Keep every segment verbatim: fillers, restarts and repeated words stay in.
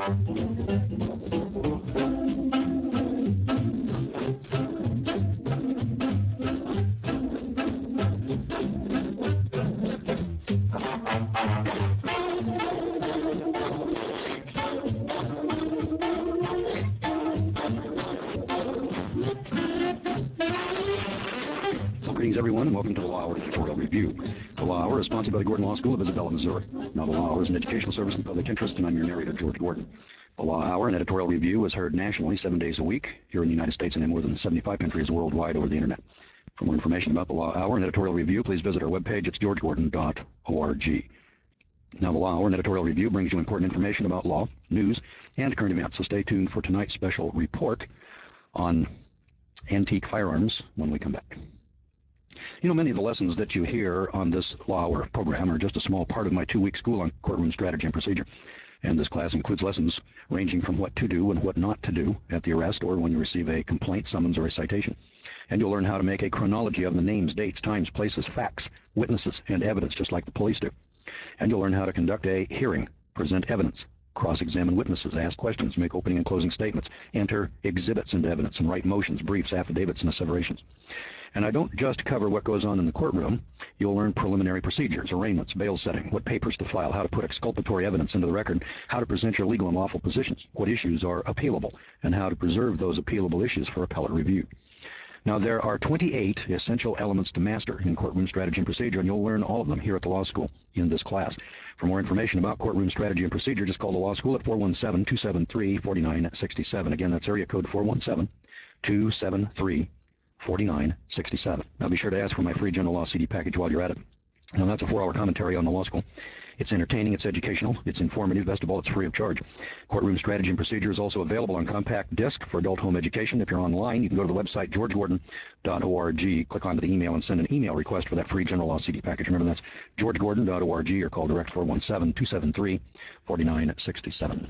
Greetings, everyone, and welcome to the Law Hour Editorial Review. The Law Hour is sponsored by the Gordon Law School of Isabella, Missouri. Now, the Law Hour is an educational service in the public interest, and I'm your narrator, George Gordon. The Law Hour, an editorial review, is heard nationally seven days a week here in the United States and in more than seventy-five countries worldwide over the Internet. For more information about the Law Hour and editorial review, please visit our webpage. It's george gordon dot org. Now, the Law Hour and editorial review brings you important information about law, news, and current events, so stay tuned for tonight's special report on antique firearms when we come back. You know, many of the lessons that you hear on this Law Hour program are just a small part of my two-week school on courtroom strategy and procedure. And this class includes lessons ranging from what to do and what not to do at the arrest or when you receive a complaint, summons, or a citation. And you'll learn how to make a chronology of the names, dates, times, places, facts, witnesses, and evidence, just like the police do. And you'll learn how to conduct a hearing, present evidence, cross-examine witnesses, ask questions, make opening and closing statements, enter exhibits into evidence, and write motions, briefs, affidavits, and asseverations. And I don't just cover what goes on in the courtroom. You'll learn preliminary procedures, arraignments, bail setting, what papers to file, how to put exculpatory evidence into the record, how to present your legal and lawful positions, what issues are appealable, and how to preserve those appealable issues for appellate review. Now, there are twenty-eight essential elements to master in courtroom strategy and procedure, and you'll learn all of them here at the law school in this class. For more information about courtroom strategy and procedure, just call the law school at four one seven, two seven three, four nine six seven. Again, that's area code four one seven, two seven three, four nine six seven. Now, be sure to ask for my free general law C D package while you're at it. Now, that's a four-hour commentary on the law school. It's entertaining, it's educational, it's informative, best of all, it's free of charge. Courtroom strategy and procedure is also available on compact disc for adult home education. If you're online, you can go to the website, george gordon dot org, click onto the email, and send an email request for that free general law C D package. Remember, that's george gordon dot org, or call direct four one seven, two seven three, four nine six seven.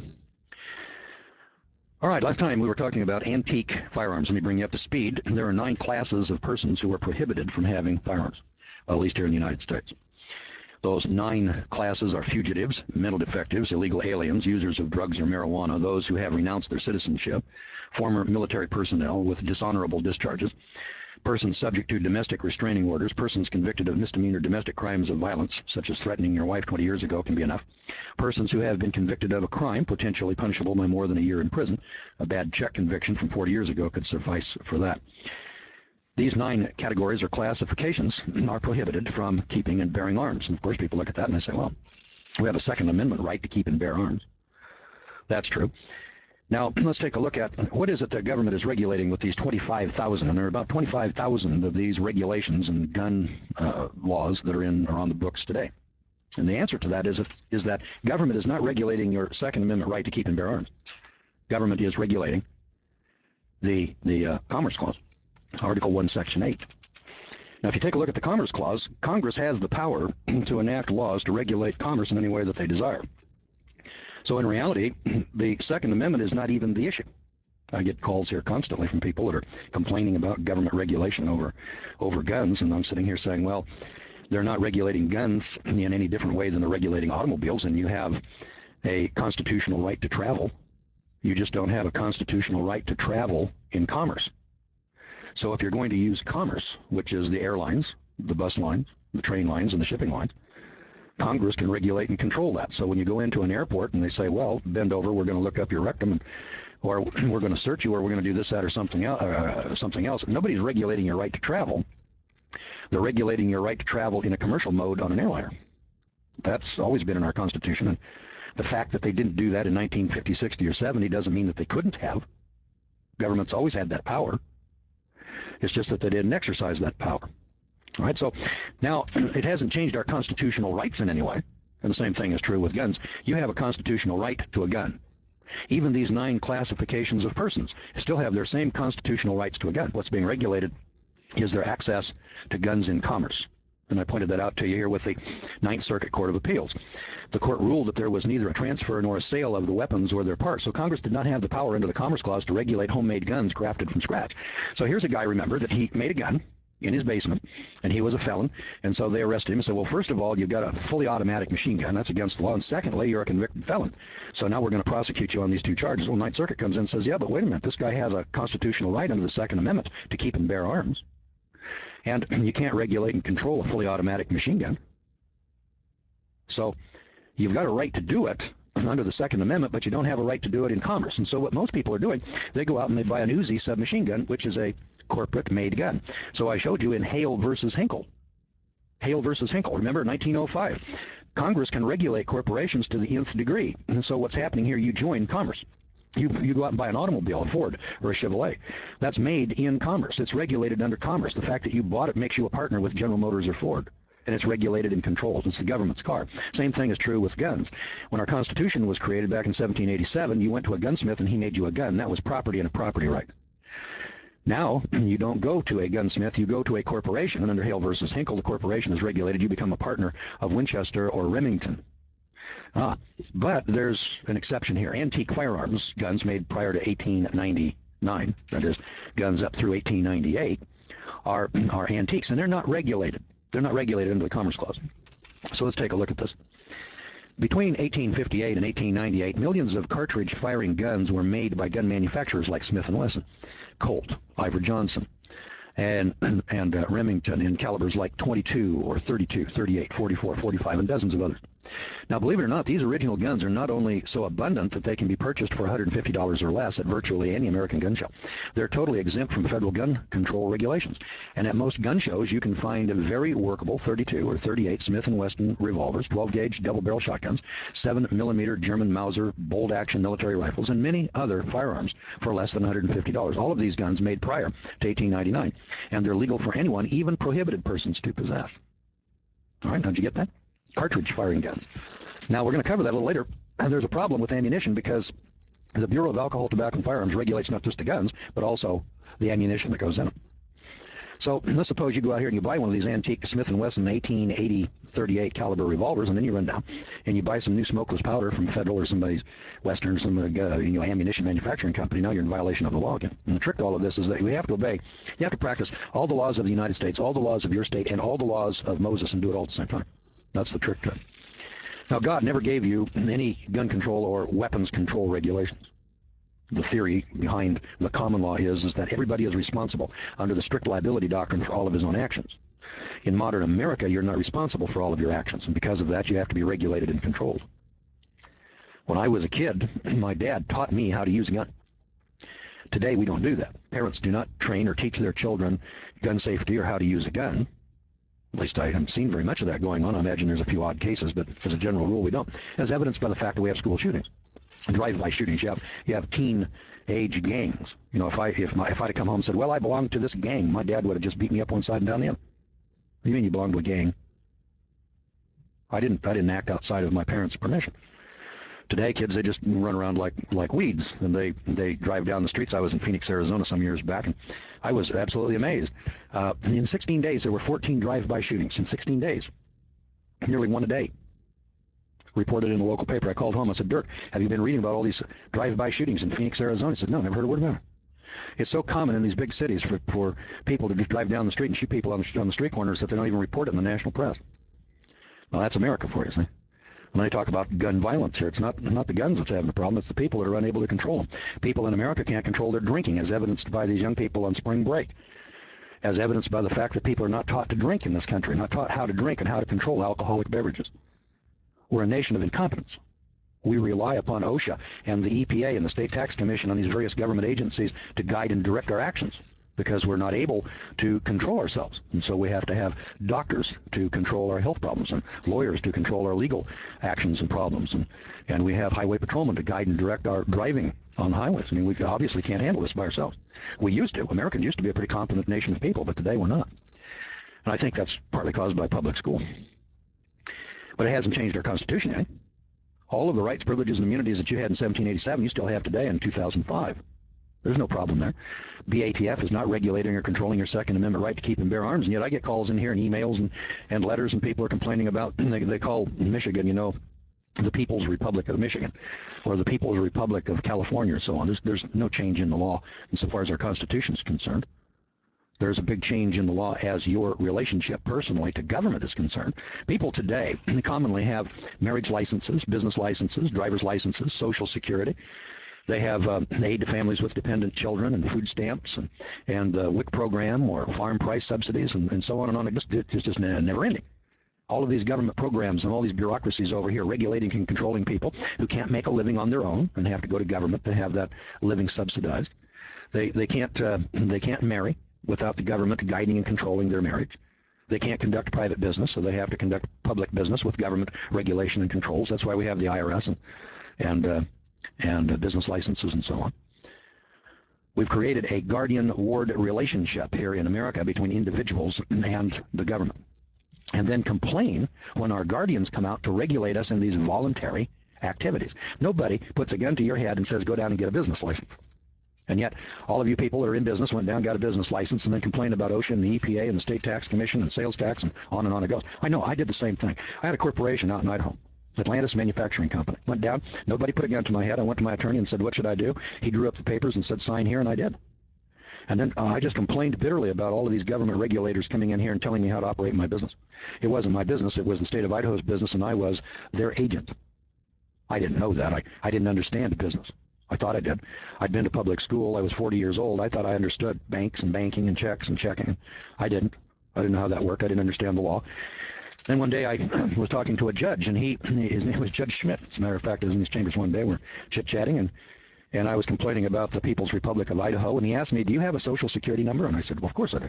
All right, last time we were talking about antique firearms. Let me bring you up to speed. There are nine classes of persons who are prohibited from having firearms, at least here in the United States. Those nine classes are fugitives, mental defectives, illegal aliens, users of drugs or marijuana, those who have renounced their citizenship, former military personnel with dishonorable discharges, persons subject to domestic restraining orders, persons convicted of misdemeanor domestic crimes of violence, such as threatening your wife twenty years ago can be enough, persons who have been convicted of a crime potentially punishable by more than a year in prison. A bad check conviction from forty years ago could suffice for that. These nine categories or classifications are prohibited from keeping and bearing arms. And of course, people look at that and they say, well, we have a Second Amendment right to keep and bear arms. That's true. Now, let's take a look at what is it that government is regulating with these twenty-five thousand, and there are about twenty-five thousand of these regulations and gun uh, laws that are in are on the books today. And the answer to that is, if, is that government is not regulating your Second Amendment right to keep and bear arms. Government is regulating the, the uh, Commerce Clause. Article one, Section eight. Now, if you take a look at the Commerce Clause, Congress has the power to enact laws to regulate commerce in any way that they desire. So in reality, the Second Amendment is not even the issue. I get calls here constantly from people that are complaining about government regulation over, over guns, and I'm sitting here saying, well, they're not regulating guns in any different way than they're regulating automobiles, and you have a constitutional right to travel. You just don't have a constitutional right to travel in commerce. So if you're going to use commerce, which is the airlines, the bus lines, the train lines, and the shipping lines, Congress can regulate and control that. So when you go into an airport and they say, well, bend over, we're going to look up your rectum, and, or we're going to search you, or we're going to do this, that, or something else, uh, something else. Nobody's regulating your right to travel. They're regulating your right to travel in a commercial mode on an airliner. That's always been in our Constitution. And the fact that they didn't do that in nineteen fifty, sixty, or seventy doesn't mean that they couldn't have. Government's always had that power. It's just that they didn't exercise that power. All right, so now it hasn't changed our constitutional rights in any way. And the same thing is true with guns. You have a constitutional right to a gun. Even these nine classifications of persons still have their same constitutional rights to a gun. What's being regulated is their access to guns in commerce. And I pointed that out to you here with the Ninth Circuit Court of Appeals. The court ruled that there was neither a transfer nor a sale of the weapons or their parts. So Congress did not have the power under the Commerce Clause to regulate homemade guns crafted from scratch. So here's a guy, remember, that he made a gun. in his basement, and he was a felon, and so they arrested him and said, well, first of all, you've got a fully automatic machine gun. That's against the law. And secondly, you're a convicted felon. So now we're going to prosecute you on these two charges. Well, Ninth Circuit comes in and says, yeah, but wait a minute. This guy has a constitutional right under the Second Amendment to keep and bear arms. And you can't regulate and control a fully automatic machine gun. So you've got a right to do it under the Second Amendment, but you don't have a right to do it in commerce. And so what most people are doing, they go out and they buy an Uzi submachine gun, which is a corporate-made gun. So I showed you in Hale versus Hinkle. Hale versus Hinkle, remember, nineteen oh five. Congress can regulate corporations to the nth degree. And so what's happening here, you join commerce. You, you go out and buy an automobile, a Ford or a Chevrolet. That's made in commerce. It's regulated under commerce. The fact that you bought it makes you a partner with General Motors or Ford. And it's regulated and controlled. It's the government's car. Same thing is true with guns. When our Constitution was created back in seventeen eighty-seven, you went to a gunsmith and he made you a gun. That was property and a property right. Now, you don't go to a gunsmith, you go to a corporation, and under Hale versus Hinkle, the corporation is regulated. You become a partner of Winchester or Remington. Ah, but there's an exception here. Antique firearms, guns made prior to eighteen ninety-nine, that is, guns up through eighteen ninety-eight, are, are antiques, and they're not regulated. They're not regulated under the Commerce Clause. So let's take a look at this. Between eighteen fifty-eight and eighteen ninety-eight, millions of cartridge-firing guns were made by gun manufacturers like Smith and Wesson, Colt, Iver Johnson, and, and uh, Remington in calibers like twenty-two or thirty-two, thirty-eight, forty-four, forty-five, and dozens of others. Now, believe it or not, these original guns are not only so abundant that they can be purchased for one hundred fifty dollars or less at virtually any American gun show. They're totally exempt from federal gun control regulations. And at most gun shows, you can find very workable thirty-two or thirty-eight Smith and Wesson revolvers, twelve gauge double-barrel shotguns, seven millimeter German Mauser bolt-action military rifles, and many other firearms for less than one hundred fifty dollars. All of these guns made prior to eighteen ninety-nine. And they're legal for anyone, even prohibited persons, to possess. All right, how'd you get that? Cartridge firing guns. Now, we're going to cover that a little later. And there's a problem with ammunition because the Bureau of Alcohol, Tobacco, and Firearms regulates not just the guns, but also the ammunition that goes in them. So let's suppose you go out here and you buy one of these antique Smith and Wesson eighteen eighty thirty-eight caliber revolvers, and then you run down and you buy some new smokeless powder from Federal or somebody's Western, some uh, you know, ammunition manufacturing company. Now you're in violation of the law again. And the trick to all of this is that we have to obey. You have to practice all the laws of the United States, all the laws of your state, and all the laws of Moses, and do it all at the same time. That's the trick to it. Now, God never gave you any gun control or weapons control regulations. The theory behind the common law is, is that everybody is responsible under the strict liability doctrine for all of his own actions. In modern America, you're not responsible for all of your actions, and because of that, you have to be regulated and controlled. When I was a kid, my dad taught me how to use a gun. Today, we don't do that. Parents do not train or teach their children gun safety or how to use a gun. At least I haven't seen very much of that going on. I imagine there's a few odd cases, but as a general rule, we don't. As evidenced by the fact that we have school shootings, drive-by shootings. You have you have teen-age gangs. You know, if I if my if I'd have come home and said, "Well, I belong to this gang," my dad would have just beat me up one side and down the other. What do you mean you belong to a gang? I didn't I didn't act outside of my parents' permission. Today, kids, they just run around like like weeds, and they they drive down the streets. I was in Phoenix, Arizona, some years back, and I was absolutely amazed. Uh, in sixteen days, there were fourteen drive-by shootings. In sixteen days, nearly one a day. Reported in the local paper. I called home. I said, "Dirk, have you been reading about all these drive-by shootings in Phoenix, Arizona?" He said, "No, never heard a word about it." It's so common in these big cities for for people to just drive down the street and shoot people on the on the street corners that they don't even report it in the national press. Well, that's America for you, see. When I talk about gun violence here, it's not not the guns that's having the problem, it's the people that are unable to control them. People in America can't control their drinking, as evidenced by these young people on spring break, as evidenced by the fact that people are not taught to drink in this country, not taught how to drink and how to control alcoholic beverages. We're a nation of incompetence. We rely upon OSHA and the E P A and the State Tax Commission and these various government agencies to guide and direct our actions, because we're not able to control ourselves. And so we have to have doctors to control our health problems and lawyers to control our legal actions and problems. And, and we have highway patrolmen to guide and direct our driving on the highways. I mean, we obviously can't handle this by ourselves. We used to. Americans used to be a pretty competent nation of people, but today we're not. And I think that's partly caused by public school. But it hasn't changed our Constitution, eh? All of the rights, privileges, and immunities that you had in seventeen eighty-seven, you still have today in two thousand five. There's no problem there. B A T F is not regulating or controlling your Second Amendment right to keep and bear arms, and yet I get calls in here and emails and, and letters, and people are complaining about, they, they call Michigan, you know, the People's Republic of Michigan, or the People's Republic of California, or so on. There's, there's no change in the law insofar as our Constitution is concerned. There's a big change in the law as your relationship personally to government is concerned. People today commonly have marriage licenses, business licenses, driver's licenses, Social Security. They have uh, aid to families with dependent children and food stamps and, and uh, W I C program or farm price subsidies and, and so on and on. It just, it's just never ending. All of these government programs and all these bureaucracies over here regulating and controlling people who can't make a living on their own and have to go to government to have that living subsidized. They, they, can't, uh, they can't marry without the government guiding and controlling their marriage. They can't conduct private business, so they have to conduct public business with government regulation and controls. That's why we have the I R S and and uh, and uh, business licenses and so on. We've created a guardian-ward relationship here in America between individuals and the government, and then complain when our guardians come out to regulate us in these voluntary activities. Nobody puts a gun to your head and says, go down and get a business license. And yet, all of you people that are in business went down, got a business license, and then complained about OSHA and the E P A and the State Tax Commission and sales tax and on and on it goes. I know, I did the same thing. I had a corporation out in Idaho, Atlantis Manufacturing Company. Went down, nobody put a gun to my head. I went to my attorney and said, what should I do? He drew up the papers and said, sign here, and I did. And then uh, I just complained bitterly about all of these government regulators coming in here and telling me how to operate my business. It wasn't my business. It was the state of Idaho's business, and I was their agent. I didn't know that. I, I didn't understand business. I thought I did. I'd been to public school. I was forty years old. I thought I understood banks and banking and checks and checking. I didn't. I didn't know how that worked. I didn't understand the law. Then one day I was talking to a judge, and he, his name was Judge Schmidt. As a matter of fact, I was in his chambers one day. We're chit-chatting, and, and I was complaining about the People's Republic of Idaho, and he asked me, do you have a Social Security number? And I said, well, of course I do.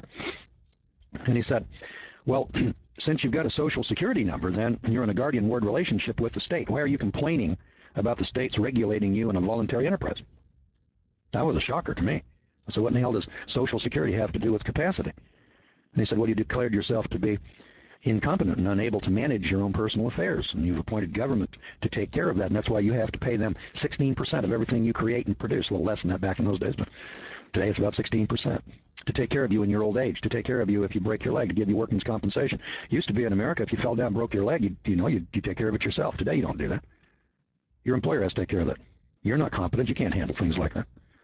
And he said, well, since you've got a Social Security number, then you're in a guardian-ward relationship with the state. Why are you complaining about the states regulating you in a voluntary enterprise? That was a shocker to me. I said, what in the hell does Social Security have to do with capacity? And he said, well, you declared yourself to be incompetent and unable to manage your own personal affairs, and you've appointed government to take care of that, and that's why you have to pay them sixteen percent of everything you create and produce. A little less than that back in those days, but today it's about sixteen percent. To take care of you in your old age, to take care of you if you break your leg, to give you workman's compensation. Used to be in America, if you fell down and broke your leg, you, you know, you, you take care of it yourself. Today you don't do that. Your employer has to take care of that. You're not competent. You can't handle things like that.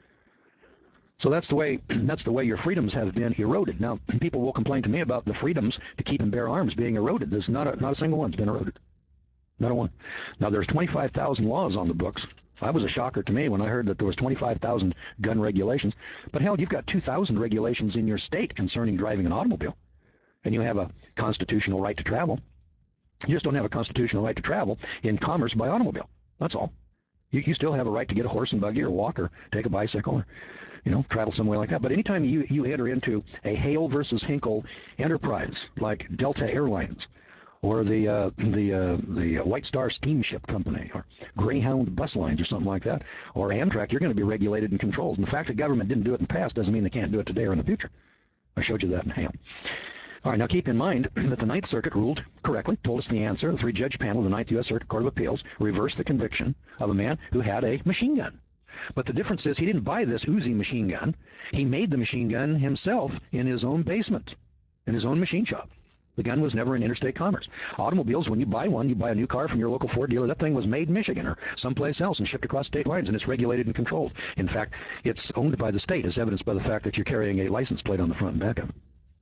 So that's the way that's the way your freedoms have been eroded. Now, people will complain to me about the freedoms to keep and bear arms being eroded. There's not a, not a single one's been eroded. Not a one. Now, there's twenty-five thousand laws on the books. That was a shocker to me when I heard that there was twenty-five thousand gun regulations. But hell, you've got two thousand regulations in your state concerning driving an automobile. And you have a constitutional right to travel. You just don't have a constitutional right to travel in commerce by automobile. That's all. You, you still have a right to get a horse and buggy or walk or take a bicycle or, you know, travel somewhere like that. But anytime you, you enter into a Hale versus Hinkle enterprise like Delta Airlines or the uh, the uh, the White Star Steamship Company or Greyhound Bus Lines or something like that, or Amtrak, you're going to be regulated and controlled. And the fact that government didn't do it in the past doesn't mean they can't do it today or in the future. I showed you that in Hale. All right, now keep in mind that the Ninth Circuit ruled correctly, told us the answer. The three-judge panel of the Ninth U S Circuit Court of Appeals reversed the conviction of a man who had a machine gun. But the difference is he didn't buy this Uzi machine gun. He made the machine gun himself in his own basement, in his own machine shop. The gun was never in interstate commerce. Automobiles, when you buy one, you buy a new car from your local Ford dealer, that thing was made in Michigan or someplace else and shipped across state lines, and it's regulated and controlled. In fact, it's owned by the state, as evidenced by the fact that you're carrying a license plate on the front and back of it.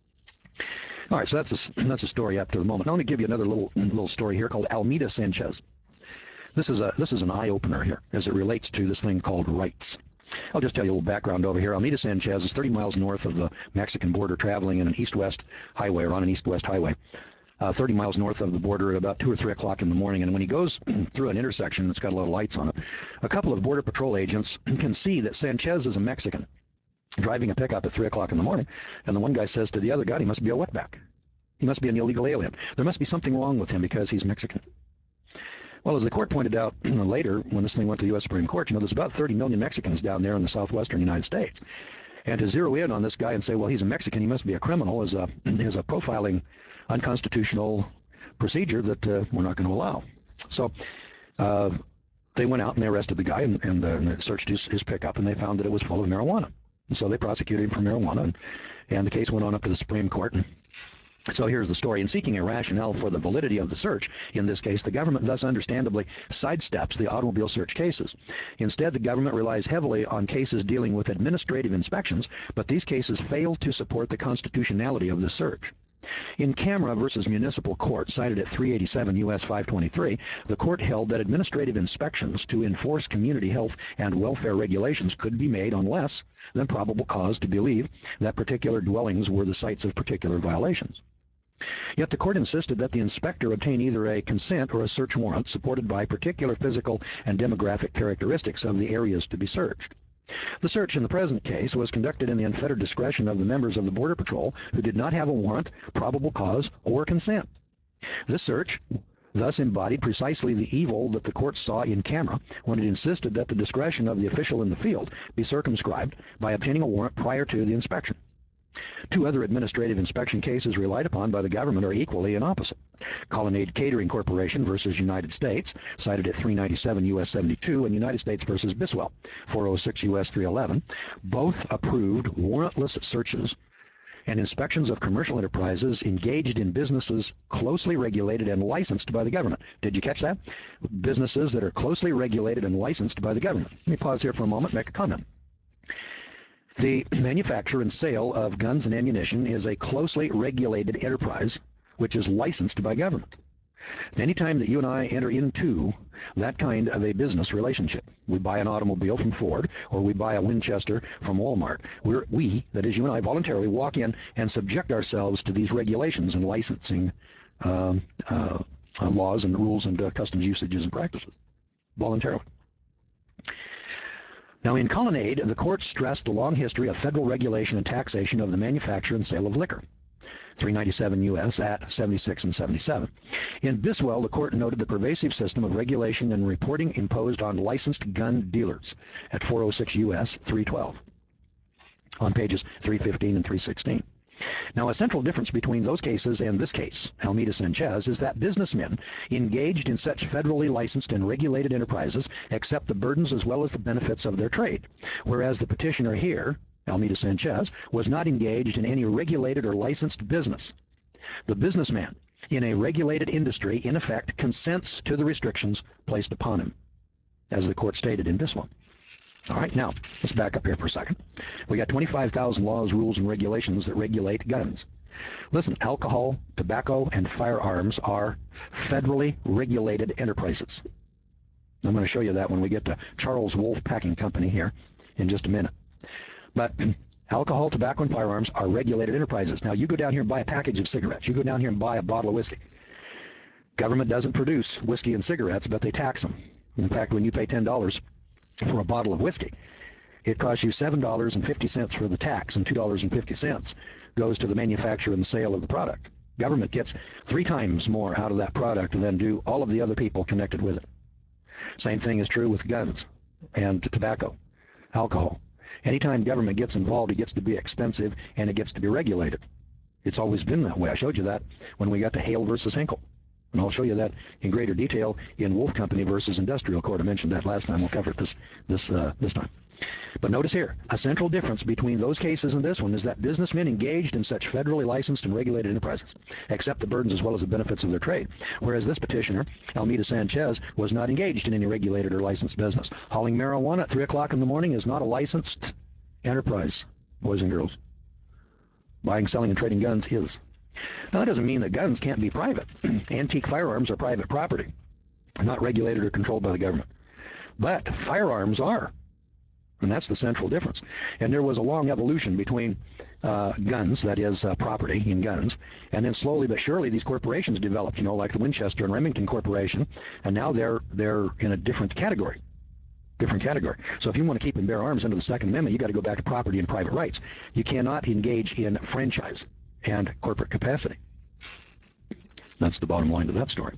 All right, so that's a, that's a story up to the moment. I want to give you another little little story here called Almeda Sanchez. This is a this is an eye-opener here as it relates to this thing called rights. I'll just tell you a little background over here. Almeda Sanchez is thirty miles north of the Mexican border, traveling in an east-west highway or on an east-west highway. Uh, thirty miles north of the border at about two or three o'clock in the morning, and when he goes through an intersection that's got a lot of lights on it, a couple of Border Patrol agents can see that Sanchez is a Mexican driving a pickup at three o'clock in the morning, and the one guy says to the other guy, he must be a wetback. He must be an illegal alien. There must be something wrong with him because he's Mexican. Well, as the court pointed out later, when this thing went to the U S Supreme Court, you know, there's about thirty million Mexicans down there in the southwestern United States. And to zero in on this guy and say, well, he's a Mexican, he must be a criminal, is a, is a profiling unconstitutional procedure that uh, we're not going to allow. So uh, they went out and they arrested the guy and, and, uh, and searched his, his pickup, and they found that it was full of marijuana. And so they prosecuted him for marijuana, and, and the case went on up to the Supreme Court. And So here's the story. In seeking a rationale for the validity of the search, in this case, the government thus understandably sidesteps the automobile search cases. Instead, the government relies heavily on cases dealing with administrative inspections, but these cases fail to support the constitutionality of the search. In Camera versus Municipal Court, cited at three eighty-seven U S five twenty-three, the court held that administrative inspections to enforce community health and welfare regulations could be made on less than probable cause to believe that particular dwellings were the sites of particular violations. Yet the court insisted that the inspector obtain either a consent or a search warrant supported by particular physical and demographic characteristics of the areas to be searched. The search in the present case was conducted in the unfettered discretion of the members of the Border Patrol who did not have a warrant, probable cause, or consent. This search thus embodied precisely the evil that the court saw in Camera when it insisted that the discretion of the official in the field be circumscribed by obtaining a warrant prior to the inspection. Two other administrative inspection cases relied upon by the government are equally inopposite. Colonnade Catering Corporation versus United States, cited at three ninety-seven U S seventy-two, and United States versus Biswell, four oh six U S three eleven, both approved warrantless searches and inspections of commercial enterprises engaged in businesses closely regulated and licensed by the government. Did you catch that? Businesses that are closely regulated and licensed by the government. Let me pause here for a moment and make a comment. The manufacture and sale of guns and ammunition is a closely regulated enterprise which is licensed by government. Anytime that you and I enter into that kind of a business relationship, we buy an automobile from Ford or we buy a Winchester from Walmart, we're, we, that is you and I, voluntarily walk in and subject ourselves to these regulations and licensing um, uh, uh, laws and rules and uh, customs usages and practices, voluntarily. Now, in Colonnade, the court stressed the long history of federal regulation and taxation of the manufacture and sale of liquor, three ninety-seven U S at seventy-six and seventy-seven. In Biswell, the court noted the pervasive system of regulation and reporting imposed on licensed gun dealers at four oh six U S three twelve on pages three fifteen and three sixteen. Now, a central difference between those cases and this case, Almeida Sanchez, is that businessmen engaged in such federally licensed and regulated enterprises accept the burdens as well as the benefits of their trade, whereas the petitioner here, Almeida Sanchez, was not engaged in any regulated or licensed business. The businessman in a regulated industry, in effect, consents to the restrictions placed upon him, as the court stated in Biswell. All right, now, let's back up here for a second. We got twenty-five thousand laws, rules, and regulations that regulate guns. Listen, alcohol, tobacco, and firearms are federally regulated enterprises. I'm going to show you that when we get to Charles Wolf Packing Company here in just a minute. But alcohol, tobacco, and firearms are regulated enterprises. Now, you go down here and buy a package of cigarettes. You go down here and buy a bottle of whiskey. Government doesn't produce whiskey and cigarettes, but they tax them. In fact, when you pay ten dollars for a bottle of whiskey, it costs you seven dollars and fifty cents for the tax, and two dollars and fifty cents goes to the manufacture and the sale of the product. Government gets three times more out of that product than do all of the other people connected with it. Same thing is true with guns and tobacco, alcohol. Anytime government gets involved, it gets to be expensive and it gets to be regulated. It's always been that way. I showed you that when we got to Hale versus Hinkle. And I'll show you that in greater detail in Wolf Company versus Industrial Court. I mentioned that last time. We'll cover it this this uh, this time. But notice here, a central difference between those cases and this one is that businessmen engaged in such federally licensed and regulated enterprises accept the burdens as well as the benefits of their trade, whereas this petitioner, Almeida Sanchez, was not engaged in any regulated or licensed business. Hauling marijuana at three o'clock in the morning is not a licensed enterprise, boys and girls. Buying, selling, and trading guns is. Now, that doesn't mean that guns can't be private. Antique firearms are private property, not regulated or controlled by the government. But firearms are, and that's the central difference. And there was a long evolution between uh, guns, that is uh, property in guns, and then slowly but surely these corporations developed, you know, like the Winchester and Remington Corporation, and now they're they're in a different category. Different category. So if you want to keep and bear arms under the Second Amendment, you got to go back to property and private rights. You cannot engage in franchise and corporate capacity. That's the bottom line to that story.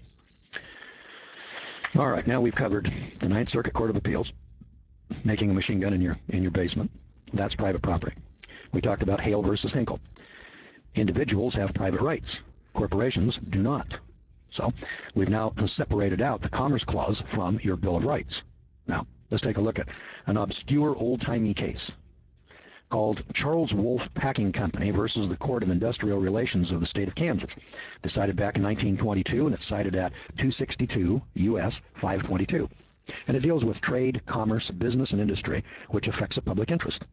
All right, now we've covered the Ninth Circuit Court of Appeals, making a machine gun in your in your basement. That's private property. We talked about Hale versus Hinkle. Individuals have private rights. Corporations do not. So we've now separated out the Commerce Clause from your Bill of Rights. Now, let's take a look at an obscure old-timey case called Charles Wolf Packing Company versus the Court of Industrial Relations of the state of Kansas. Decided back in nineteen twenty-two, and it's cited at two sixty-two U S five twenty-two. And it deals with trade, commerce, business, and industry, which affects a public interest.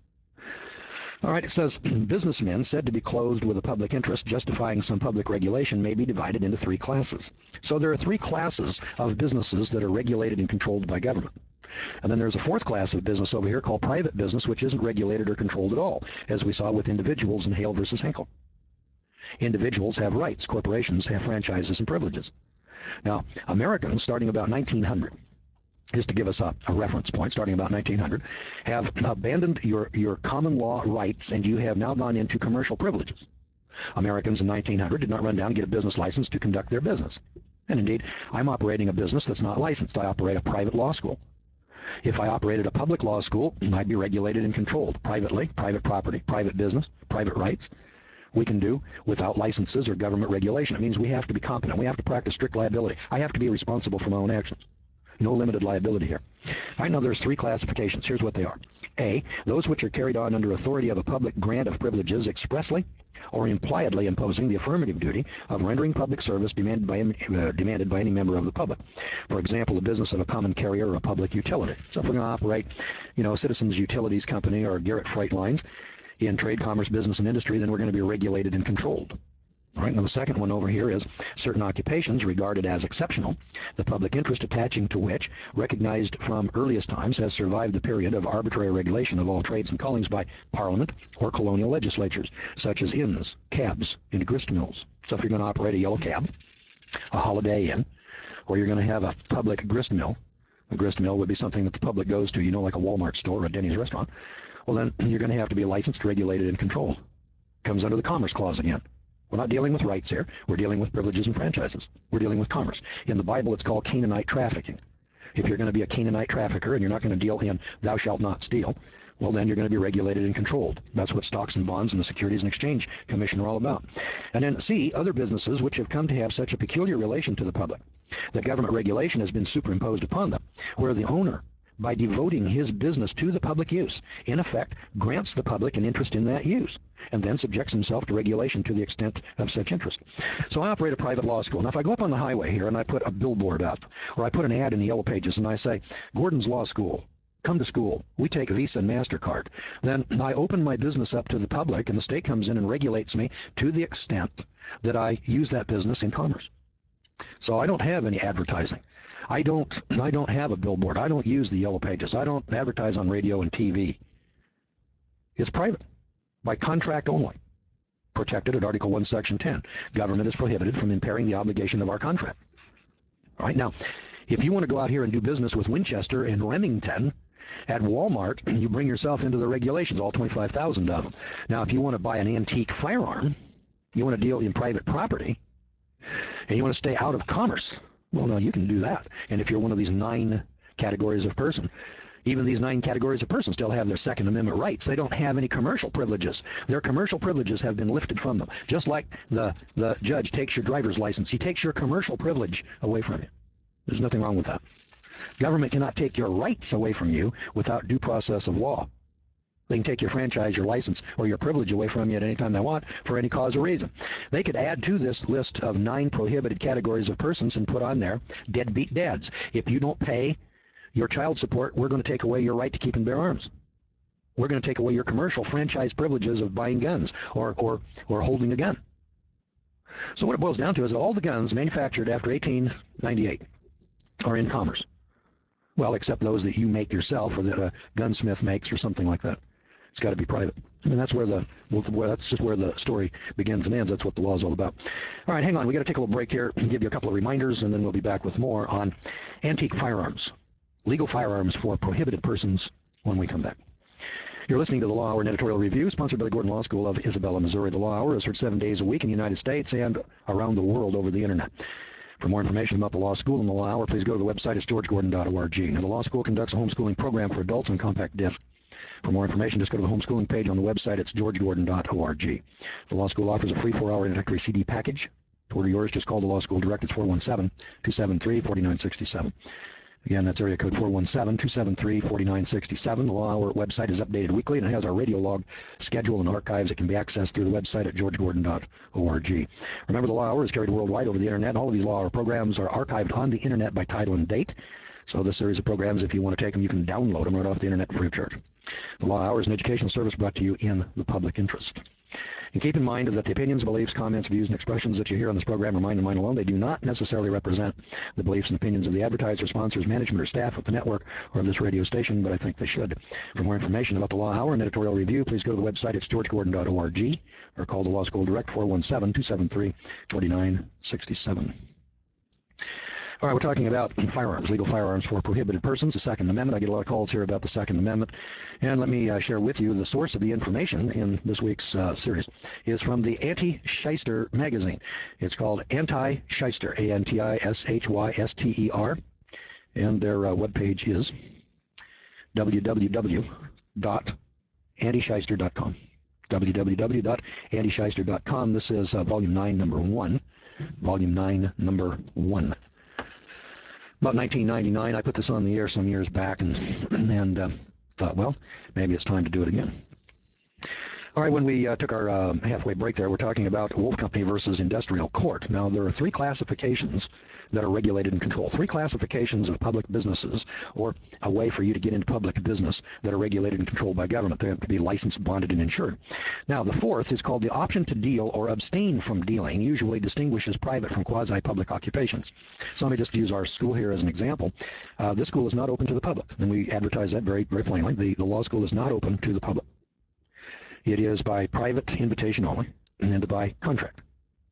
All right, it says, businessmen said to be clothed with a public interest justifying some public regulation may be divided into three classes. So there are three classes of businesses that are regulated and controlled by government. And then there's a fourth class of business over here called private business, which isn't regulated or controlled at all, as we saw with individuals in Hale versus Henkel. Individuals have rights. Corporations have franchises and privileges. Now, Americans, starting about nineteen hundred, just to give us a, a reference point, starting about nineteen hundred, have abandoned your, your common law rights, and you have now gone into commercial privileges. Americans in nineteen hundred did not run down and get a business license to conduct their business. And indeed, I'm operating a business that's not licensed. I operate a private law school. If I operated a public law school, I'd be regulated and controlled privately, private property, private business, private rights. We can do without licenses or government regulation. It means we have to be competent. We have to practice strict liability. I have to be responsible for my own actions. No limited liability here. I know there's three classifications. Here's what they are. A, those which are carried on under authority of a public grant of privileges expressly or impliedly imposing the affirmative duty of rendering public service demanded by, uh, demanded by any member of the public. For example, the business of a common carrier or a public utility. So if we're going to operate, you know, Citizens Utilities Company or Garrett Freight Lines in trade, commerce, business, and industry, then we're going to be regulated and controlled. All right, now the second one over here is certain occupations regarded as exceptional, the public interest attaching to which, recognized from earliest times, has survived the period of arbitrary regulation of all trades and callings by Parliament or colonial legislatures, such as inns, cabs, and grist mills. So if you're going to operate a yellow cab, a Holiday Inn, or you're going to have a public grist mill, a grist mill would be something that the public goes to, you know, like a Walmart store or a Denny's restaurant, well then you're going to have to be licensed, regulated, and controlled. Comes under the Commerce Clause again. We're not dealing with rights here. We're dealing with privileges and franchises. We're dealing with commerce. In the Bible, it's called Canaanite trafficking. If you're going to be a Canaanite trafficker and you're not going to deal in thou shalt not steal, well, then you're going to be regulated and controlled. That's what stocks and bonds and the Securities and Exchange Commission are all about. And then C, other businesses which have come to have such a peculiar relation to the public that government regulation has been superimposed upon them, where the owner, by devoting his business to the public use, in effect grants the public an interest in that use, and then subjects himself to regulation to the extent of such interest. So I operate a private law school. Now if I go up on the highway here and I put a billboard up, or I put an ad in the Yellow Pages and I say, Gordon's Law School, come to school, we take Visa and MasterCard, then I open my business up to the public and the state comes in and regulates me to the extent that I use that business in commerce. So I don't have any advertising. I don't I don't have a billboard. I don't use the Yellow Pages. I don't advertise on radio and T V. It's private, by contract only, protected at Article one, Section ten. Government is prohibited from impairing the obligation of our contract. All right, now, if you want to go out here and do business with Winchester and Remington at Walmart, you bring yourself into the regulations, all twenty-five thousand of them. Now, if you want to buy an antique firearm, you want to deal in private property, and you want to stay out of commerce, well, no, you can do that. And if you're one of these nine categories of person, even these nine categories of person still have their Second Amendment rights. They don't have any commercial privileges. Their commercial privileges have been lifted from them. Just like the, the judge takes your driver's license, he takes your commercial privilege away from you. There's nothing wrong with that. Government cannot take your rights away from you without due process of law. They can take your franchise, your license, or your privilege away from you at any time they want for any cause or reason. They could add to this list of nine prohibited categories of persons and put on there deadbeat dads. If you don't pay your child support, we're going to take away your right to keep and bear arms. We're going to take away your commercial franchise privileges of buying guns or, or, or holding a gun. So what it boils down to is that all the guns manufactured after eighteen ninety-eight are in commerce. Well, except those that you make yourself or that a gunsmith makes or something like that. It's got to be private. I mean, that's where the well, that's just where the story begins and ends. That's what the law is all about. All right, hang on. We got to take a little break here and give you a couple of reminders, and then we'll be back with more on antique firearms, legal firearms for prohibited persons when we come back. You're listening to the Law Hour, an editorial review sponsored by the Gordon Law School of Isabella, Missouri. The Law Hour is heard seven days a week in the United States and around the world over the Internet. For more information about the Law School and the Law Hour, please go to the website. It's george gordon dot org. Now, the Law School conducts a homeschooling program for adults on compact disc. For more information, just go to the homeschooling page on the website. It's george gordon dot org. The Law School offers a free four-hour introductory C D package. To order yours, just call the Law School direct. It's four one seven, two seven three, four nine six seven. Again, that's area code four one seven, two seven three, four nine six seven. The Law Hour website is updated weekly, and it has our radio log schedule and archives that can be accessed through the website at george gordon dot org. Remember, the Law Hour is carried worldwide over the Internet. All of these Law Hour programs are archived on the Internet by title and date. So this series of programs, if you want to take them, you can download them right off the Internet free of charge. The Law Hour is an educational service brought to you in the public interest. And keep in mind that the opinions, beliefs, comments, views, and expressions that you hear on this program are mine and mine alone. They do not necessarily represent the beliefs and opinions of the advertiser, sponsors, management, or staff of the network or of this radio station, but I think they should. For more information about the Law Hour and editorial review, please go to the website. It's george gordon dot org, or call the Law School Direct, four one seven, two seven three, four nine six seven. All right, we're talking about firearms, legal firearms for prohibited persons, the Second Amendment. I get a lot of calls here about the Second Amendment. And let me uh, share with you the source of the information in this week's uh, series is from the Anti-Shyster magazine. It's called Anti-Shyster, A N T I S H Y S T E R. And their uh, webpage is w w w dot anti shyster dot com. w w w dot anti shyster dot com. This is uh, volume nine, number one. Volume nine, number one. About nineteen ninety-nine, I put this on the air some years back and, and uh, thought, well, maybe it's time to do it again. All right, when we uh, took our uh, halfway break there, we're talking about Wolf Company versus Industrial Court. Now, there are three classifications that are regulated and controlled. Three classifications of public businesses, or a way for you to get into public business, that are regulated and controlled by government. They have to be licensed, bonded, and insured. Now, the fourth is called the option to deal or abstain from dealing, usually distinguishes private from quasi-public occupations. So let me just use our school here as an example. Uh, this school is not open to the public, and we advertise that very, very plainly. The, the law school is not open to the public. It is by private invitation only and by contract.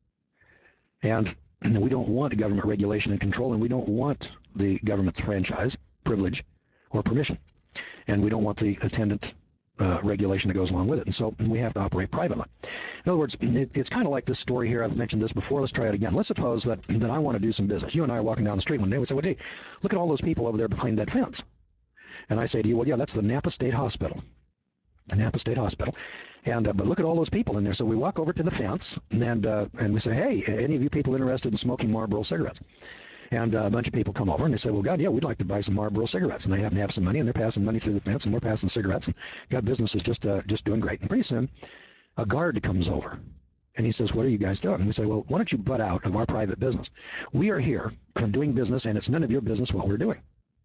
And we don't want government regulation and control, and we don't want the government's franchise, privilege, or permission. And we don't want the attendant uh, regulation that goes along with it. And so we have to operate privately. In other words, it, it's kind of like this story here. I've mentioned this before. Let's try it again. Let's suppose that, that I want to do some business. You and I are walking down the street one day. We say, well, gee, look at all those people over there behind that fence. And I say to you, well, yeah, that's the Napa State Hospital. The Napa State Hospital, and uh, but look at all those people in there. So we walk over to the fence, and uh, and we say, hey, any of you people interested in smoking Marlboro cigarettes? And uh, a bunch of people come over, and they say, well, God, yeah, we'd like to buy some Marlboro cigarettes. And they happen to have some money, and they're passing money through the fence, and we're passing cigarettes, and God, business is just uh, just doing great. And pretty soon, a guard comes over, and he says, what are you guys doing? And we say, well, why don't you butt out of our private business? We are here doing business, and it's none of your business what we're doing.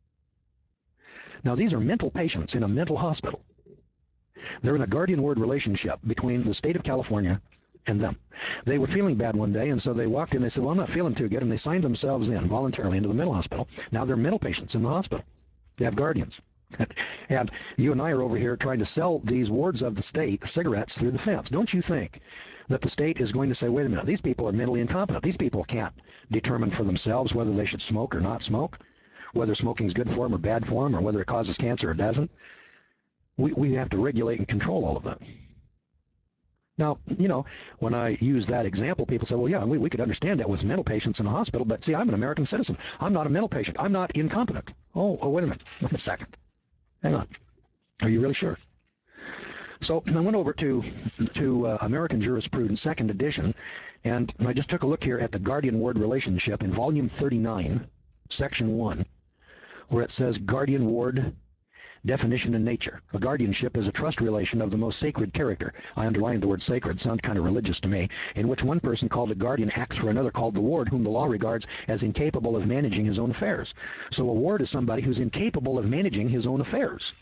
Now, these are mental patients in a mental hospital. They're in a guardian ward relationship between the state of California and them. They were feeling bad one day, and so they walked in. They said, well, I'm not feeling too good, and they signed themselves in voluntarily into the mental hospital. Now they're mental patients in the hospital. They have guardians. And you and I are over here trying to sell these wards of the state cigarettes through the fence. Don't you think that the state is going to say, wait a minute, these people are mentally incompetent. These people can't determine for themselves whether they should smoke or not smoke, whether smoking is good for them or bad for them, or whether it causes cancer or doesn't. We, we have to regulate and control all of that. Now, you know, when I use that example, people say, well, yeah, we, we could understand that with mental patients in a hospital, but see, I'm an American citizen. I'm not a mental patient. I'm not incompetent. Oh, oh, wait a minute. Wait a second. Hang on. Are you really sure? So I went over to, to uh, American Jurisprudence, second edition, and I just took a look here at the guardian ward relationship in volume thirty-nine, section one, where it says guardian ward definition and nature. A guardianship is a trust relation of the most sacred character. I underlined the word sacred, sounds kind of religious to me, in which one person called a guardian acts for another called the ward, whom the law regards as incapable of managing his own affairs. So a ward is somebody who's incapable of managing his own affairs.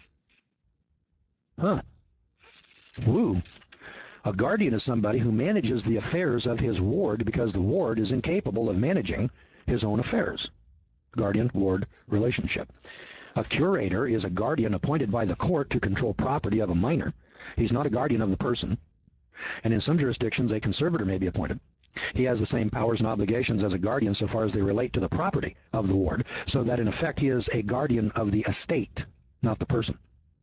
Huh. Woo. A guardian is somebody who manages the affairs of his ward because the ward is incapable of managing his own affairs. Guardian-ward relationship. A curator is a guardian appointed by the court to control property of a minor. He's not a guardian of the person. And in some jurisdictions, a conservator may be appointed. He has the same powers and obligations as a guardian so far as they relate to the property of the ward, so that in effect he is a guardian of the estate, not the person.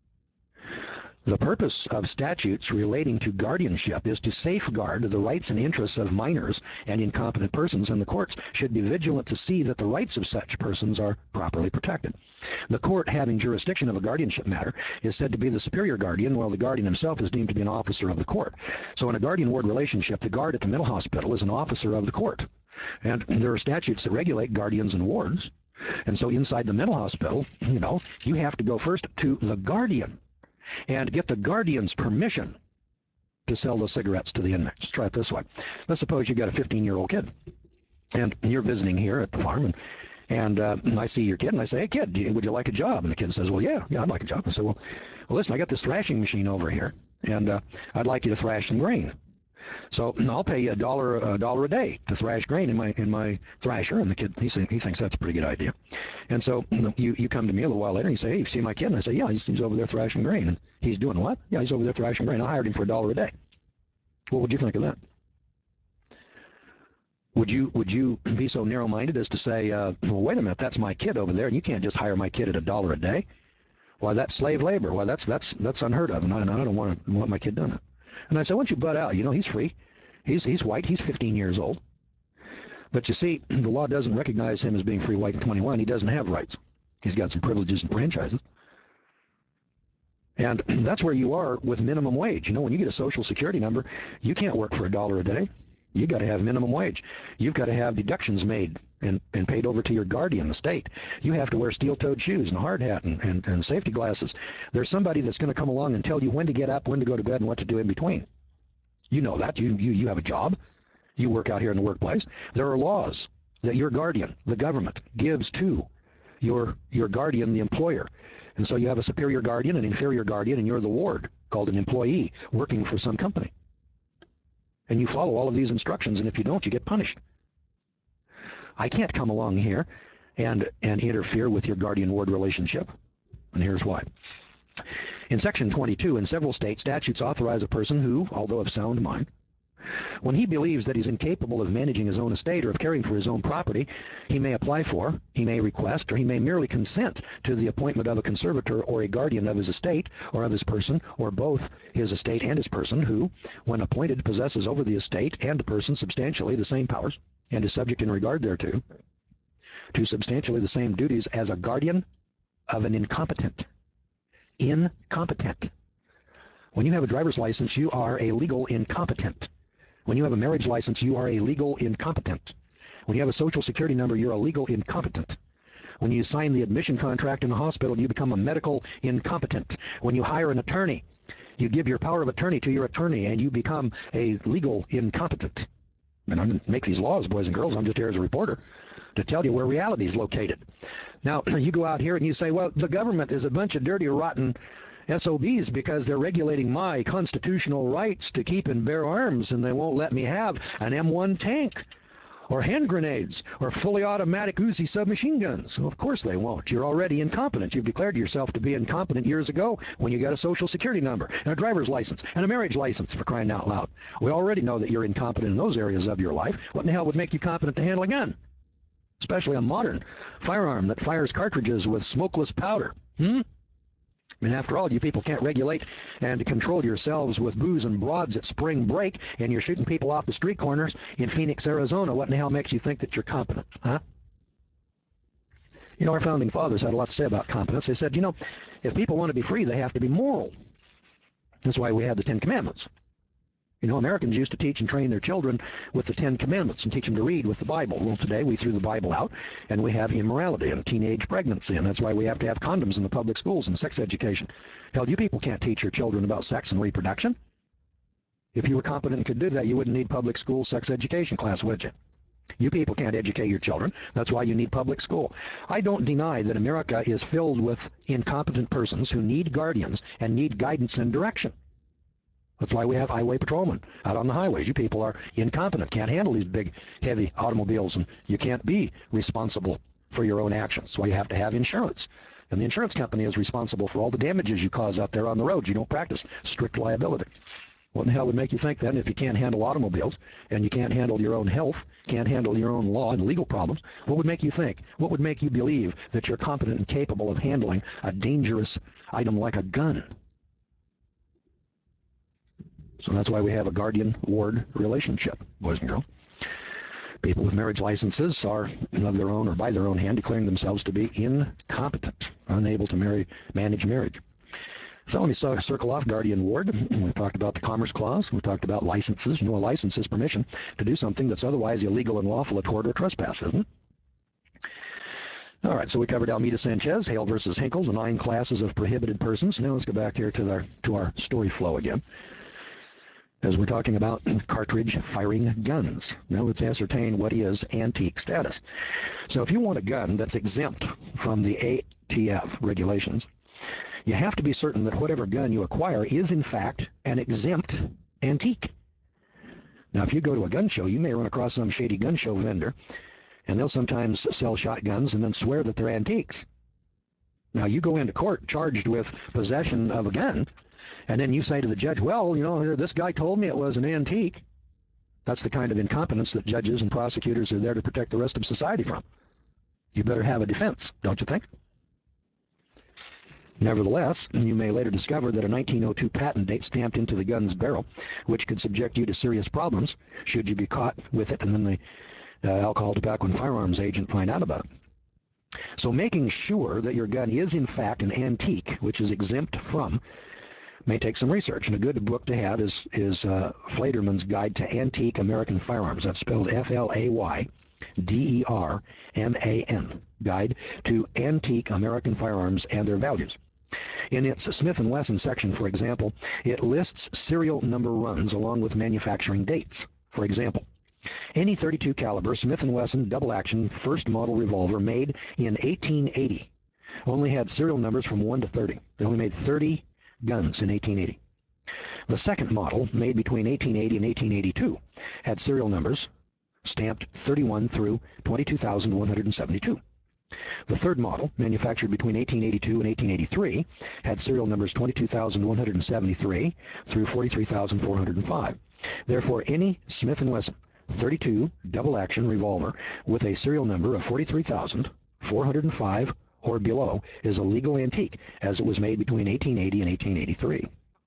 The purpose of statutes relating to guardianship is to safeguard the rights and interests of minors and incompetent persons, and the courts should be vigilant to see that the rights of such persons are properly protected. The court having jurisdiction of a guardianship matter is said to be the superior guardian, while the guardian himself is deemed to be an officer of the court. So in a guardian-ward relationship, the guard at the mental hospital is an officer of the court. And there are statutes that regulate guardians and wards. And so inside the mental hospital, you know, you have to go first to the guardian and get the guardian's permission to sell those cigarettes to the inmates. Let's try it this way. Let's suppose you got a fifteen-year-old kid, and you're visiting here at the farm, and and, uh, and I see your kid, and I say, hey, kid, do you, would you like a job? And the kid says, well, yeah, yeah, I'd like a job. I say, well, well, listen, I got this thrashing machine over here, and uh, I'd like you to thrash some grain. So I'll pay you a dollar a dollar a day to thrash grain in my in my thrasher. And the kid, he, he thinks that's a pretty good idea. And so you, you come to me a little while later and you say, hey, you see my kid? And I say, yeah, he's, he's over there thrashing grain. And he's doing what? Yeah, he's over there thrashing grain. I hired him for a dollar a day. What would you think of that? Would you would you be so narrow-minded as to say, uh, well, wait a minute, that's my kid over there, and you can't just hire my kid at a dollar a day? Why, that's slave labor. Why, that's that's that's unheard of, and I, and I don't want to want my kid doing it. And I said, why don't you butt out? You know, he's free. He's he's white. He's fifteen years old. But you see, the law doesn't recognize him as being free, white, and twenty-one. He doesn't have rights. He's got some privileges and franchises. And that's where you are with minimum wage. You know, when you get a Social Security number, you can't work for a dollar a day. You got to have minimum wage. You've got to have deductions made and, and paid over to your guardian, the state. You have to wear steel-toed shoes and a hard hat and, and, and safety glasses. There's somebody that's going to come along and tell you when to get up, when to go to bed, and what to do in between. You know that. You, you, you have a job. You work out here in the workplace. There are laws that your guardian, the government, gives to your, your guardian, the employer. And so you have a superior guardian, an inferior guardian, and you're the ward, called an employee, working for some company. And you follow all of these instructions, and if you don't, you get punished. I can't come along here and, and interfere with your guardian-ward relationship, and here's why. In Section twenty-two, in several state statutes authorize a person who, although of sound mind, when he believes that he's incapable of managing his own estate or of caring for his own property, he may apply for, he may request, or he may merely consent to the appointment of a conservator or a guardian of his estate or of his person, or both his estate and his person, who, when appointed, possesses over the estate and the person substantially the same powers, and is subject in regard thereto to substantially the same duties as a guardian of an incompetent. Incompetent. When you have a driver's license, you are a legal incompetent. When you have a marriage license, you are a legal incompetent. When you have a Social Security number, you're a legal incompetent. When you sign the admission contract in the hospital, you become a medical incompetent. When you hire an attorney, you give your power of attorney to your attorney, and you become a legal incompetent. And I didn't make these laws, boys and girls. I'm just here as a reporter to tell you where reality is located. Now, you go out here and you say, well, the government is a bunch of dirty, rotten S O Bs because they're regulating my constitutional rights to keep and bear arms, and they won't let me have an M one tank or hand grenades or fully automatic Uzi submachine guns. Well, of course they won't. You're already incompetent. You've declared yourself to be incompetent years ago when you got a Social Security number and a driver's license and a marriage license, for crying out loud. We already know that you're incompetent in those areas of your life. What in the hell would make you competent to handle a gun? Especially a modern firearm that fires cartridges with smokeless powder. Hmm? I mean, after all, you people can't regulate and control yourselves with booze and broads at spring break, and you're shooting people off the street corners in Phoenix, Arizona. What in the hell makes you think that you're competent, huh? You know, our founding fathers had a lot to say about competence. They said, you know, if people want to be free, they have to be moral. That's why we had the Ten Commandments. You know, Americans used to teach and train their children with the Ten Commandments and teach them to read with the Bible. Well, today we threw the Bible out, and we have immorality and teenage pregnancy, and that's why we have to have condoms in the public schools and sex education. Hell, you people can't teach your children about sex and reproduction. If you were competent and could do that, you wouldn't need public school sex education class, would you? You people can't educate your children. That's why you need public school. I don't deny that America is filled with incompetent persons who need guardians and need guidance and direction. That's why we have highway patrolmen out on the highways. You people are incompetent, can't handle these big, heavy automobiles, and you can't be responsible for your own actions. That's why you have to have insurance. And the insurance company is responsible for all the damages you cause out there on the roads. You don't practice strict liability. What in the hell would make you think then, if you can't handle automobiles and you can't handle your own health, can't handle your own law and legal problems, what would make you think? What would make you believe that you're competent and capable of handling a dangerous item like a gun? So that's why we have a guardian-ward relationship, boys and girls. People with marriage licenses are of their own or by their own hand declaring themselves to be incompetent, unable to marry, manage marriage. So let me circle off guardian ward. We've talked about the Commerce Clause. We've talked about licenses. You know, a license is permission to do something that's otherwise illegal and lawful, a tort or trespass, isn't it? All right, so we covered Almeida Sanchez, Hale versus Hinkle, the nine classes of prohibited persons. Now let's go back here to our, to our story flow again, as we're talking about cartridge firing guns. Now let's ascertain what is antique status. So if you want a gun that's exempt from the A T F regulations, you have to be certain that whatever gun you acquire is in fact an exempt antique. Now if you go to a gun show, you may run across some shady gun show vendor, and they'll sometimes sell shotguns and then swear that they're antiques. Now you go into court charged with possession of a gun, and then you say to the judge, well, you know, this guy told me it was an antique. That's the kind of incompetence that judges and prosecutors are there to protect the rest of society from. You better have a defense, don't you think? Nevertheless, you may later discover that a nineteen oh two patent date stamped into the gun's barrel, which could subject you to serious problems should you be caught with it and then the uh, alcohol, tobacco, and firearms agent find out about it. So making sure that your gun is in fact an antique, which is exempt from, may take some research. And a good book to have is, is uh, Flayderman's Guide to Antique American Firearms. That's spelled F L A Y D E R M A N, Guide to Antique American Firearms and Their Values. In its Smith and Wesson section, for example, it lists serial number runs along with manufacturing dates. For example, any thirty-two caliber Smith and Wesson double-action first model revolver made in eighteen eighty only had serial numbers from one to thirty. They only made thirty guns in eighteen eighty. The second model, made between eighteen eighty and eighteen eighty-two, had serial numbers stamped thirty-one through twenty-two thousand one hundred seventy-two. The third model, manufactured between eighteen eighty-two and eighteen eighty-three, had serial numbers twenty-two thousand one hundred seventy-three through forty-three thousand four hundred five. Therefore, any Smith and Wesson thirty-two double-action revolver with a serial number of forty-three thousand four hundred five or below is a legal antique, as it was made between eighteen eighty and eighteen eighty-three.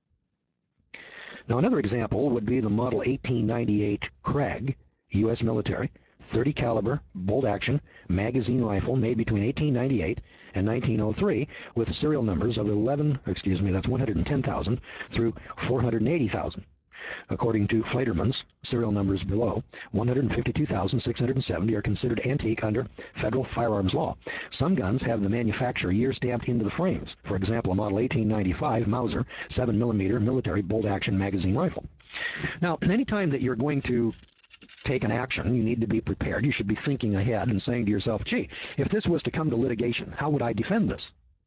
Now, another example would be the model eighteen ninety-eight Krag, U S military, thirty caliber bolt-action magazine rifle made between eighteen ninety-eight and nineteen oh three with serial numbers of eleven, excuse me, that's one hundred ten thousand through four hundred eighty thousand. According to Flayderman's serial numbers below, one hundred fifty-two thousand six hundred seventy are considered antique under federal firearms law. Some guns have the manufacturer year stamped into the frames. For example, a model eighteen ninety-five Mauser seven millimeter military bolt-action magazine rifle. Now, anytime that you're going to take an action, you need to be prepared. You should be thinking ahead and saying to yourself, gee, if this was to come to litigation, how would I defend this?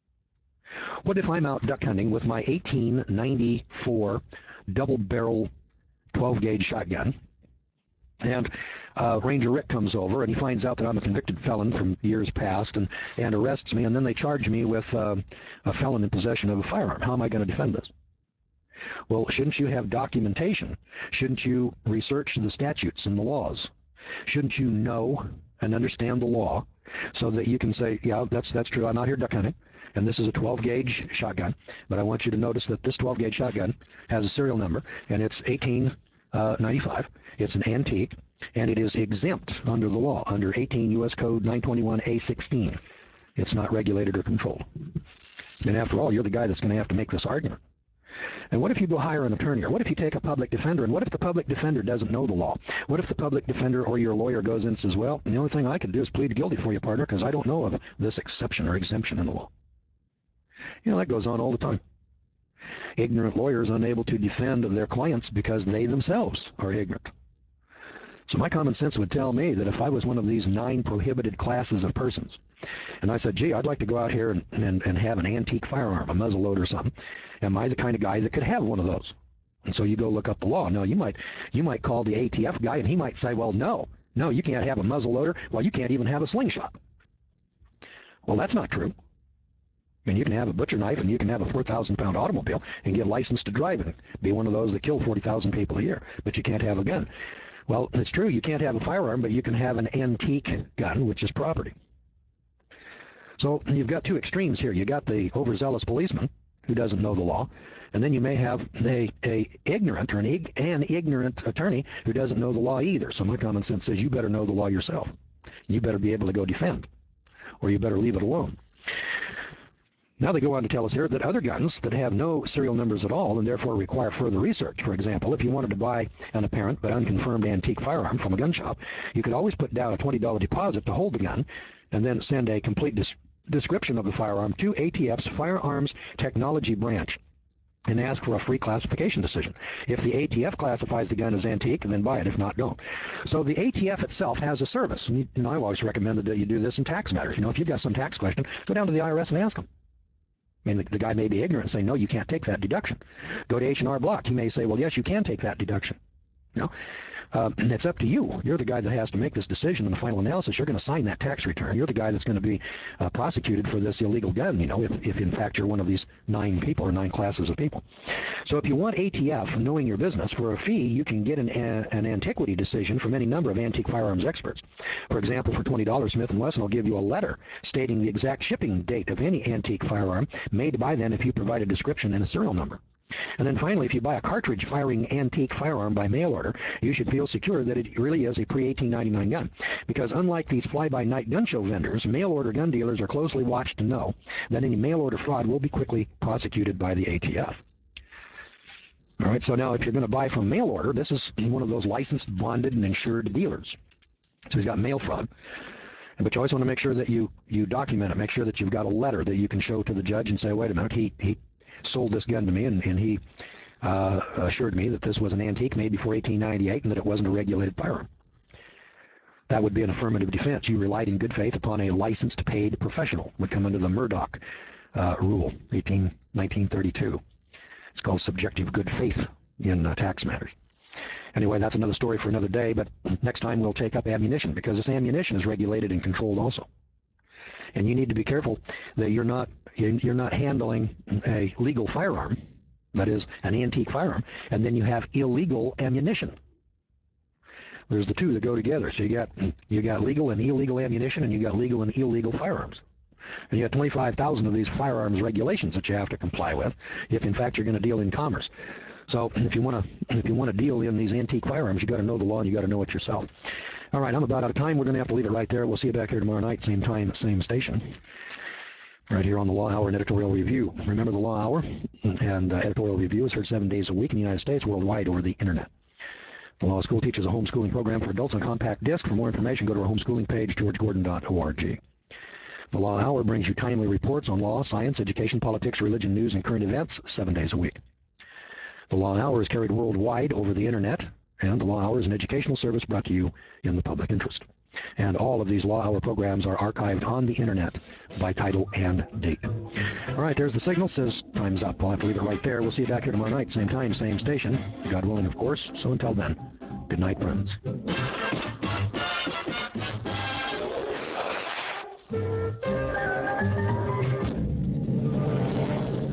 What if I'm out duck hunting with my eighteen ninety-four double-barrel twelve gauge shotgun, and uh, Ranger Rick comes over and he finds out that I'm a convicted felon from years past and, and arrests me, and then they charge me with uh, a felon in possession of a firearm? How am I going to defend this? Well, shouldn't you have documentation? Shouldn't you research the statutes and the laws? Shouldn't you know and understand the law so that you can say, yeah, that's that's true, I'm out here duck hunting, and this is a twelve gauge shotgun, but I want you to notice that this twelve gauge shotgun has a serial number, and it's eighteen ninety-five. It's an antique, and it is exempt under the law, under eighteen U S Code nine twenty-one A sixteen. It's not regulated or controlled. And after all, you're the guy that's going to have to make this argument. And what if you go hire an attorney? Or what if you take a public defender? And what if the public defender doesn't know the law? What if the public defender or your lawyer goes in and says, well, the only thing I can do is plead guilty for you, partner, because I don't know of this exception or exemption in the law? You know, that goes on all the time. Ignorant lawyers unable to defend their clients because they themselves are ignorant. So my common sense would tell me that if I was one of these nine prohibited classes of persons, and I said, gee, I'd like to go out here and, and, and have an antique firearm, a muzzleloader or something, am I the kind of guy that could have one of those? And so you go look up the law. No, you might, you might call the A T F guy, and he might say, well, no, no, you can't have a muzzleloader. Well, you can't even have a slingshot. Well, that's not true. I mean, you can have a butcher knife and you can have a four thousand pound automobile and get licensed to drive and be one of those that kill forty thousand people a year, but you can't have a gun. Well, it's true, you can't have a firearm, but you can have an antique gun, which is property. So you've got two extremes here. You got the overzealous policeman who doesn't know the law, and then you may have a, a ignorant or an, ig, an ignorant attorney who doesn't know the law either. So my common sense says you better know the law yourself. You better be able to go defend, or you better leave it alone. Now they go on to tell us here that other guns that have no serial numbers at all and therefore require further research. For example, if you wanted to buy an apparent but unconfirmed antique firearm from a gun shop, you could always put down a twenty dollar deposit to hold the gun and then send a complete des description of the firearm to A T F's Firearms Technology Branch and ask for a free classification decision. If the A T F classifies the gun as antique, then buy it. If not, don't. So the A T F itself has a service. And, you, and I've always recommended that you do this in tax matters. You know, if you've got some tax question, go down to the I R S and ask them. I mean, the, the guy may be ignorant and say, no, you can't take that deduction. Go to H and R Block. He may say, well, yes, you can take that deduction. You know, uh, and it's up to you. You're the guy that has to make this decision in the final analysis. You're going to sign that tax return. You're the guy that's going to be uh, prosecuted for this illegal gun, you know, if, if in fact you're one of these nine people or nine classes of people. So if you want A T F knowing your business, for a fee, you can get an, a, an antiquity decision from any number of antique firearms experts. For example, for twenty dollars, Smith and Wesson will give you a letter stating the exact shipping date of any antique firearm made by them if you provide a description and a serial number. And then finally, if you buy a cartridge-firing antique firearm by mail order, you should feel secure that it really is a pre eighteen ninety-nine gun. Because unlike these fly-by-night gun show vendors, mail-order gun dealers are closely watched to know that any mail-order fraud will be quickly prosecuted by the A T F. All right, so now if you're going to buy from mail order, this is one of those licensed, bonded, and insured dealers. So he's got mail fraud. But you always want to make sure that you, you document it. Make sure that you've got a letter that you can show to the judge and say, wait a minute, he, he sold this gun to me, and, and he uh, assured me that this was an antique made before eighteen ninety-eight and that it wasn't a regulated firearm. That would be an affirmative defense. You relied in good faith upon a licensed, paid professional. Would come under the Murdoch uh, rule, nineteen thirty-two. It's called subjective good faith in uh, tax matters. Anyway, that's another story for another day, but next time we'll take up ammunition, because this ammunition is regulated and controlled also. And you need to be careful that you're not you're not handling a legal firearm, that is, an antique firearm, and then you have illegal ammunition. There's the two that go together. So you got you got legal and illegal ammunition, and you got legal and illegal firearms. And you have twenty-five thousand of these firearms regulations that you have to comply with if, in fact, you're going to deal in commerce. So if you want to if you want to deal in these antique firearms, you got to know the law and you got to know it yourself. All right, I'm about out of time. We're going to have to leave it right there. We'll see you back here tomorrow night, same time, same station, right here on the Law Hour and Editorial Review. Remember, the Law Hour and uh, Editorial Review is heard seven days a week in the United States, worldwide, over the Internet. The Law School teaches a homeschooling program for adults on compact disc. For more information, go to our homeschooling page, george gordon dot org. The Law Hour brings you timely reports on law, science, education, politics, religion, news, and current events seven days a week. The Law Hour is carried worldwide over the Internet, and the Law Hour is an educational service brought to you in the public interest. And all of these Law Hour programs are archived on the Internet by title and date. All right, there's the signal. Says time's up. I'll have to leave it right there. We'll see you back here tomorrow night, same time, same station. God willing, of course. So until then, good night, friends.